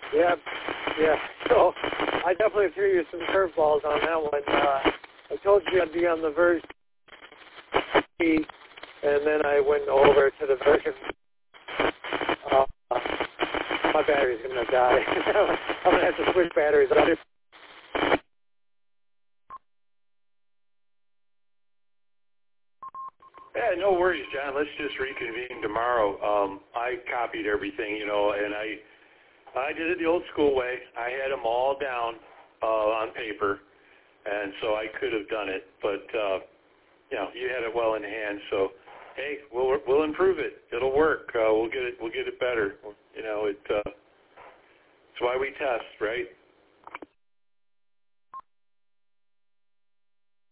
Yeah, yeah. So I definitely threw you some curveballs on that one. I told you I'd be on the version C, and then I went over to the version. My battery's going to die. I'm going to have to switch batteries. Yeah, no worries, John. Let's just reconvene tomorrow. I copied everything, and I did it the old school way. I had them all down on paper, and so I could have done it. But you had it well in hand. So, hey, we'll improve it. It'll work. We'll get it better. It's why we test, right?